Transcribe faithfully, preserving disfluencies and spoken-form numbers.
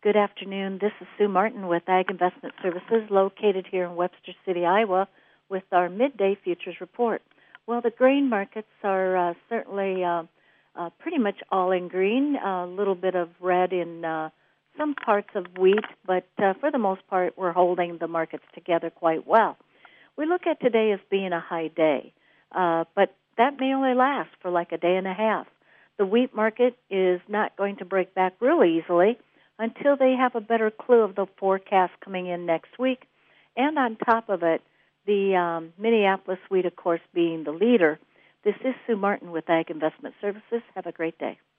Good afternoon. This is Sue Martin with Ag Investment Services, located here in Webster City, Iowa, with our midday futures report. Well, the grain markets are uh, certainly uh, uh, pretty much all in green, a little bit of red in uh, some parts of wheat, but uh, for the most part, we're holding the markets together quite well. We look at today as being a high day, uh, but that may only last for like a day and a half. The wheat market is not going to break back really easily until they have a better clue of the forecast coming in next week. And on top of it, the um, Minneapolis wheat, of course, being the leader. This is Sue Martin with Ag Investment Services. Have a great day.